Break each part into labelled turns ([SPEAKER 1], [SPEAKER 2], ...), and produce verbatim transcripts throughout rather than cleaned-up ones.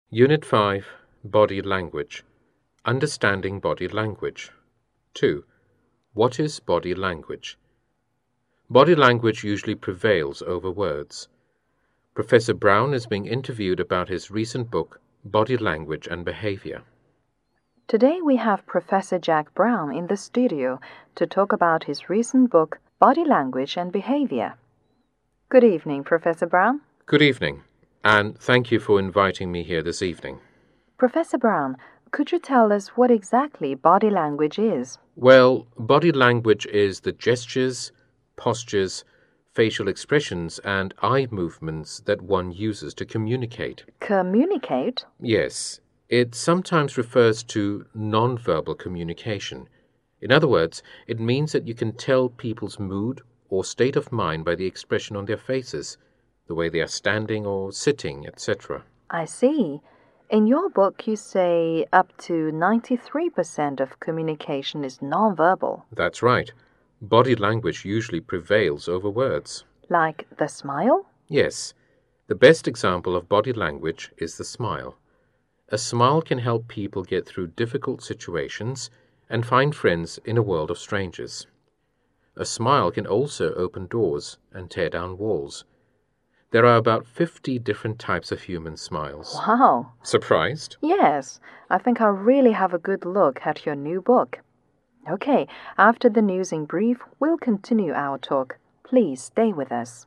[SPEAKER 1] Unit five, Body Language. Understanding Body Language. two. What is body language? Body language usually prevails over words. Professor Brown is being interviewed about his recent book, Body Language and Behavior.
[SPEAKER 2] Today we have Professor Jack Brown in the studio to talk about his recent book, Body Language and Behavior. Good evening, Professor Brown.
[SPEAKER 1] Good evening, and thank you for inviting me here this evening.
[SPEAKER 2] Professor Brown, could you tell us what exactly body language is?
[SPEAKER 1] Well, body language is the gestures, postures, facial expressions, and eye movements that one uses to communicate.
[SPEAKER 2] Communicate?
[SPEAKER 1] Yes. It sometimes refers to non-verbal communication. In other words, it means that you can tell people's mood or state of mind by the expression on their faces, the way they are standing or sitting, et cetera.
[SPEAKER 2] I see. In your book, you say up to ninety-three percent of communication is non-verbal.
[SPEAKER 1] That's right. Body language usually prevails over words.
[SPEAKER 2] Like the smile?
[SPEAKER 1] Yes. The best example of body language is the smile. A smile can help people get through difficult situations and find friends in a world of strangers. A smile can also open doors and tear down walls. There are about fifty different types of human smiles.
[SPEAKER 2] Wow.
[SPEAKER 1] Surprised?
[SPEAKER 2] Yes. I think I'll really have a good look at your new book. Okay, after the news in brief, we'll continue our talk. Please stay with us.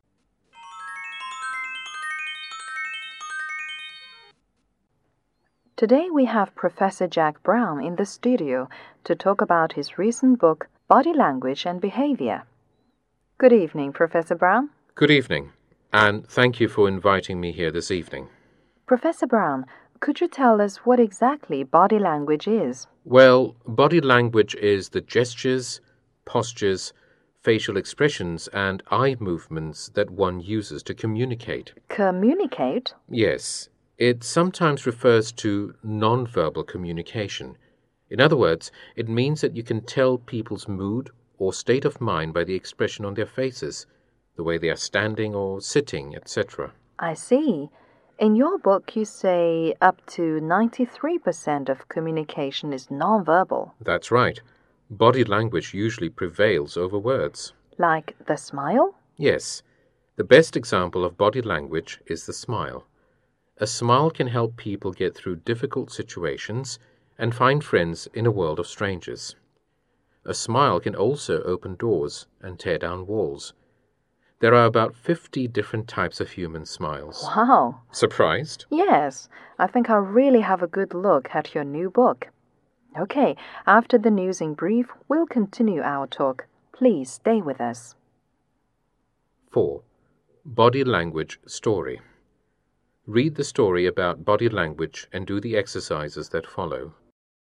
[SPEAKER 2] Today we have Professor Jack Brown in the studio to talk about his recent book, Body Language and Behavior. Good evening, Professor Brown.
[SPEAKER 1] Good evening, and thank you for inviting me here this evening.
[SPEAKER 2] Professor Brown, could you tell us what exactly body language is?
[SPEAKER 1] Well, body language is the gestures, postures, facial expressions, and eye movements that one uses to communicate.
[SPEAKER 2] Communicate?
[SPEAKER 1] Yes. It sometimes refers to non-verbal communication. In other words, it means that you can tell people's mood or state of mind by the expression on their faces, the way they are standing or sitting, et cetera.
[SPEAKER 2] I see. In your book, you say up to ninety-three percent of communication is non-verbal.
[SPEAKER 1] That's right. Body language usually prevails over words.
[SPEAKER 2] Like the smile?
[SPEAKER 1] Yes. The best example of body language is the smile. A smile can help people get through difficult situations and find friends in a world of strangers. A smile can also open doors and tear down walls. There are about fifty different types of human smiles.
[SPEAKER 2] Wow.
[SPEAKER 1] Surprised?
[SPEAKER 2] Yes. I think I'll really have a good look at your new book. Okay, after the news in brief, we'll continue our talk. Please stay with us.
[SPEAKER 1] four. Body language story. Read the story about body language and do the exercises that follow.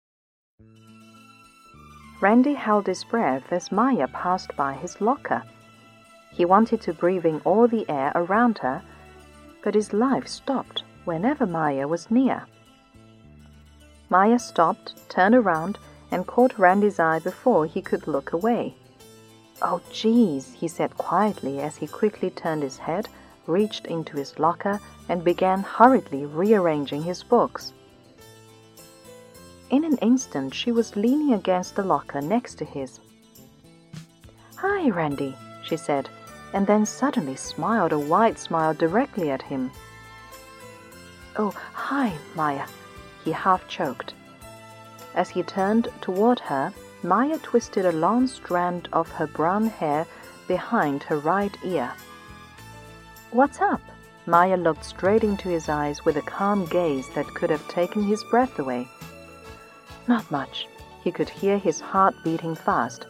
[SPEAKER 2] Randy held his breath as Maya passed by his locker. He wanted to breathe in all the air around her, but his life stopped whenever Maya was near. Maya stopped, turned around, and caught Randy's eye before he could look away. "Oh, geez," he said quietly as he quickly turned his head, reached into his locker, and began hurriedly rearranging his books. In an instant, she was leaning against the locker next to his. "Hi, Randy," she said, and then suddenly smiled a wide smile directly at him. "Oh, hi, Maya," he half choked. As he turned toward her, Maya twisted a long strand of her brown hair behind her right ear. "What's up?" Maya looked straight into his eyes with a calm gaze that could have taken his breath away. "Not much." He could hear his heart beating fast.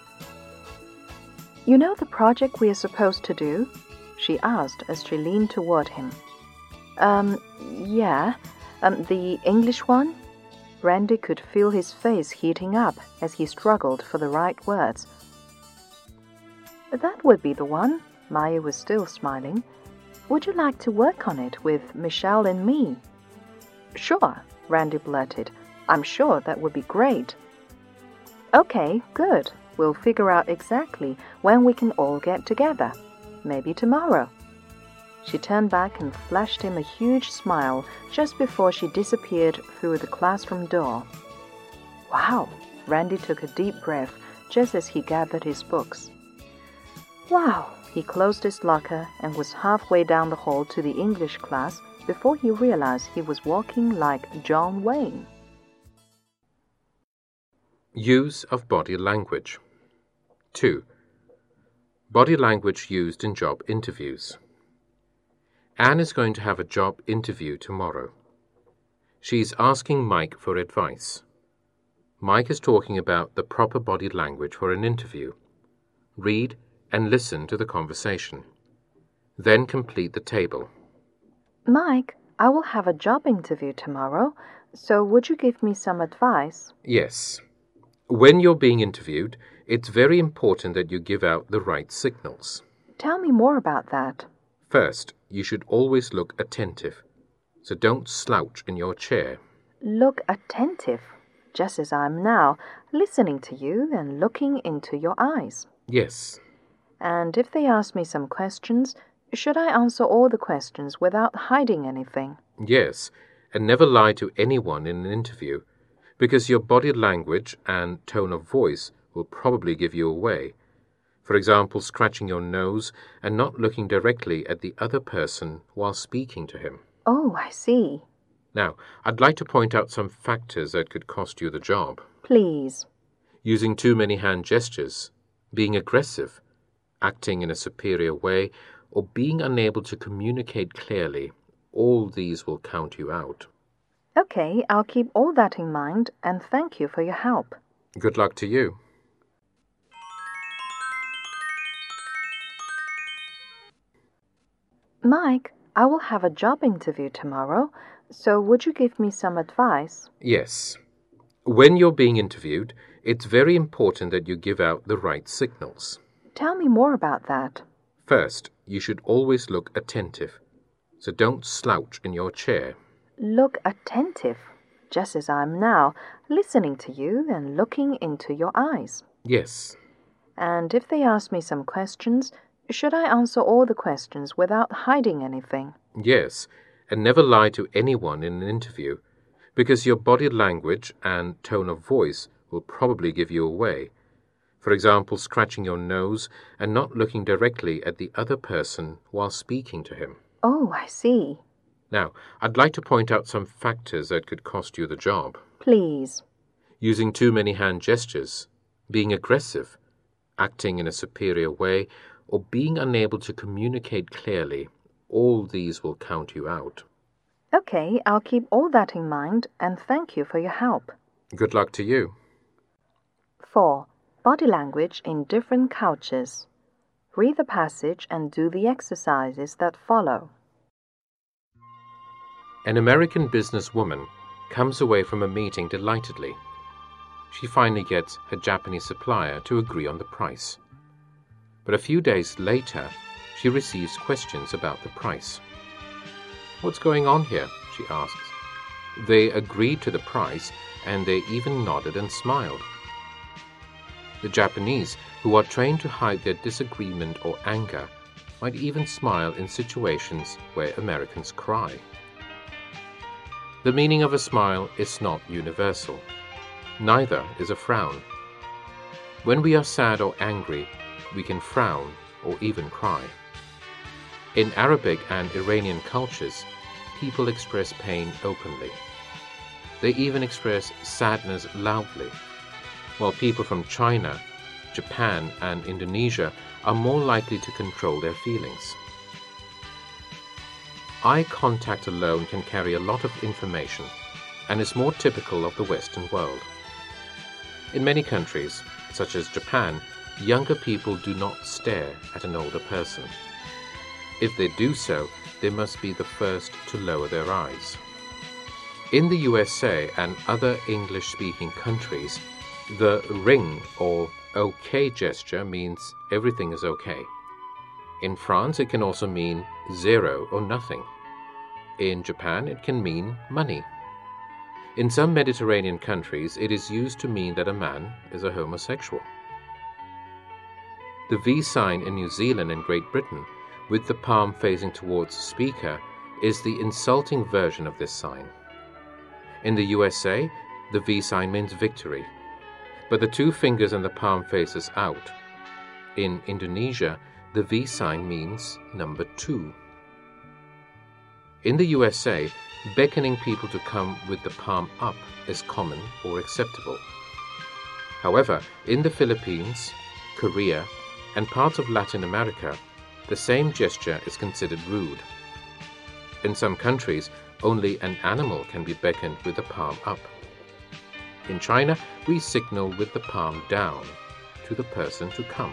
[SPEAKER 2] "You know the project we are supposed to do?" she asked as she leaned toward him. Um, yeah, um, the English one?" Randy could feel his face heating up as he struggled for the right words. "That would be the one." Maya was still smiling. "Would you like to work on it with Michelle and me?" "Sure," Randy blurted. "I'm sure that would be great." "Okay, good. We'll figure out exactly when we can all get together. Maybe tomorrow." She turned back and flashed him a huge smile just before she disappeared through the classroom door. Wow! Randy took a deep breath just as he gathered his books. Wow! He closed his locker and was halfway down the hall to the English class before he realized he was walking like John Wayne.
[SPEAKER 1] Use of body language. two. Body language used in job interviews. Anne is going to have a job interview tomorrow. She's asking Mike for advice. Mike is talking about the proper body language for an interview. Read and listen to the conversation. Then complete the table.
[SPEAKER 2] Mike, I will have a job interview tomorrow, so would you give me some advice?
[SPEAKER 1] Yes. When you're being interviewed, it's very important that you give out the right signals.
[SPEAKER 2] Tell me more about that.
[SPEAKER 1] First, you should always look attentive, so don't slouch in your chair.
[SPEAKER 2] Look attentive, just as I am now, listening to you and looking into your eyes.
[SPEAKER 1] Yes.
[SPEAKER 2] And if they ask me some questions, should I answer all the questions without hiding anything?
[SPEAKER 1] Yes, and never lie to anyone in an interview, because your body language and tone of voice will probably give you away. For example, scratching your nose and not looking directly at the other person while speaking to him.
[SPEAKER 2] Oh, I see.
[SPEAKER 1] Now, I'd like to point out some factors that could cost you the job.
[SPEAKER 2] Please.
[SPEAKER 1] Using too many hand gestures, being aggressive, acting in a superior way, or being unable to communicate clearly, all these will count you out.
[SPEAKER 2] Okay, I'll keep all that in mind, and thank you for your help.
[SPEAKER 1] Good luck to you.
[SPEAKER 2] Mike, I will have a job interview tomorrow, so would you give me some advice?
[SPEAKER 1] Yes. When you're being interviewed, it's very important that you give out the right signals.
[SPEAKER 2] Tell me more about that.
[SPEAKER 1] First, you should always look attentive, so don't slouch in your chair.
[SPEAKER 2] Look attentive, just as I am now, listening to you and looking into your eyes.
[SPEAKER 1] Yes.
[SPEAKER 2] And if they ask me some questions, should I answer all the questions without hiding anything?
[SPEAKER 1] Yes, and never lie to anyone in an interview, because your body language and tone of voice will probably give you away. For example, scratching your nose and not looking directly at the other person while speaking to him.
[SPEAKER 2] Oh, I see.
[SPEAKER 1] Now, I'd like to point out some factors that could cost you the job.
[SPEAKER 2] Please.
[SPEAKER 1] Using too many hand gestures, being aggressive, acting in a superior way, or being unable to communicate clearly, all these will count you out.
[SPEAKER 2] Okay, I'll keep all that in mind, and thank you for your help.
[SPEAKER 1] Good luck to you.
[SPEAKER 2] four. Body language in different cultures. Read the passage and do the exercises that follow.
[SPEAKER 1] An American businesswoman comes away from a meeting delightedly. She finally gets her Japanese supplier to agree on the price. But a few days later, she receives questions about the price. "What's going on here?" she asks. They agreed to the price, and they even nodded and smiled. The Japanese, who are trained to hide their disagreement or anger, might even smile in situations where Americans cry. The meaning of a smile is not universal. Neither is a frown. When we are sad or angry, we can frown or even cry. In Arabic and Iranian cultures, people express pain openly. They even express sadness loudly, while people from China, Japan, and Indonesia are more likely to control their feelings. Eye contact alone can carry a lot of information and is more typical of the Western world. In many countries, such as Japan, younger people do not stare at an older person. If they do so, they must be the first to lower their eyes. In the U S A and other English-speaking countries, the ring or OK gesture means everything is okay. In France, it can also mean zero or nothing. In Japan, it can mean money. In some Mediterranean countries, it is used to mean that a man is a homosexual. The V sign in New Zealand and Great Britain with the palm facing towards the speaker is the insulting version of this sign. In the U S A, the V sign means victory, but the two fingers and the palm faces out. In Indonesia, the V sign means number two. In the U S A, beckoning people to come with the palm up is common or acceptable. However, in the Philippines, Korea, and parts of Latin America, the same gesture is considered rude. In some countries, only an animal can be beckoned with the palm up. In China, we signal with the palm down to the person to come.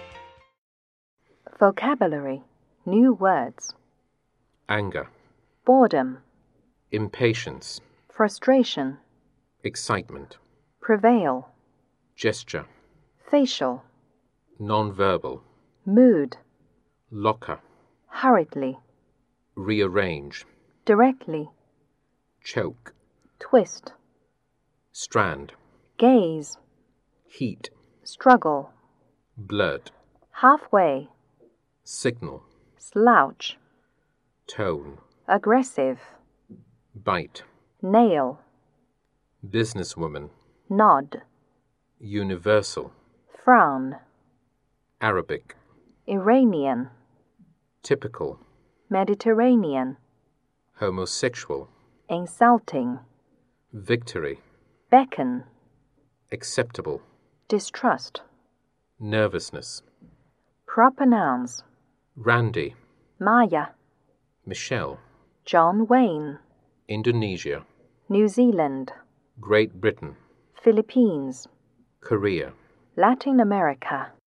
[SPEAKER 2] Vocabulary. New words.
[SPEAKER 1] Anger,
[SPEAKER 2] Boredom.
[SPEAKER 1] impatience,
[SPEAKER 2] Frustration.
[SPEAKER 1] excitement,
[SPEAKER 2] Prevail.
[SPEAKER 1] gesture,
[SPEAKER 2] Facial.
[SPEAKER 1] non-verbal,
[SPEAKER 2] Mood.
[SPEAKER 1] locker,
[SPEAKER 2] Hurriedly.
[SPEAKER 1] rearrange,
[SPEAKER 2] Directly.
[SPEAKER 1] choke,
[SPEAKER 2] Twist.
[SPEAKER 1] strand,
[SPEAKER 2] Gaze.
[SPEAKER 1] heat,
[SPEAKER 2] Struggle.
[SPEAKER 1] blurt,
[SPEAKER 2] Halfway.
[SPEAKER 1] signal,
[SPEAKER 2] Slouch.
[SPEAKER 1] tone,
[SPEAKER 2] Aggressive.
[SPEAKER 1] bite,
[SPEAKER 2] Nail.
[SPEAKER 1] businesswoman,
[SPEAKER 2] Nod.
[SPEAKER 1] universal,
[SPEAKER 2] Frown.
[SPEAKER 1] Arabic,
[SPEAKER 2] Iranian.
[SPEAKER 1] typical,
[SPEAKER 2] Mediterranean.
[SPEAKER 1] homosexual,
[SPEAKER 2] Insulting.
[SPEAKER 1] victory,
[SPEAKER 2] Beckon.
[SPEAKER 1] acceptable,
[SPEAKER 2] Distrust.
[SPEAKER 1] nervousness,
[SPEAKER 2] Proper nouns.
[SPEAKER 1] Randy,
[SPEAKER 2] Maya.
[SPEAKER 1] Michelle,
[SPEAKER 2] John Wayne.
[SPEAKER 1] Indonesia,
[SPEAKER 2] New Zealand.
[SPEAKER 1] Great Britain,
[SPEAKER 2] Philippines.
[SPEAKER 1] Korea.
[SPEAKER 2] Latin America.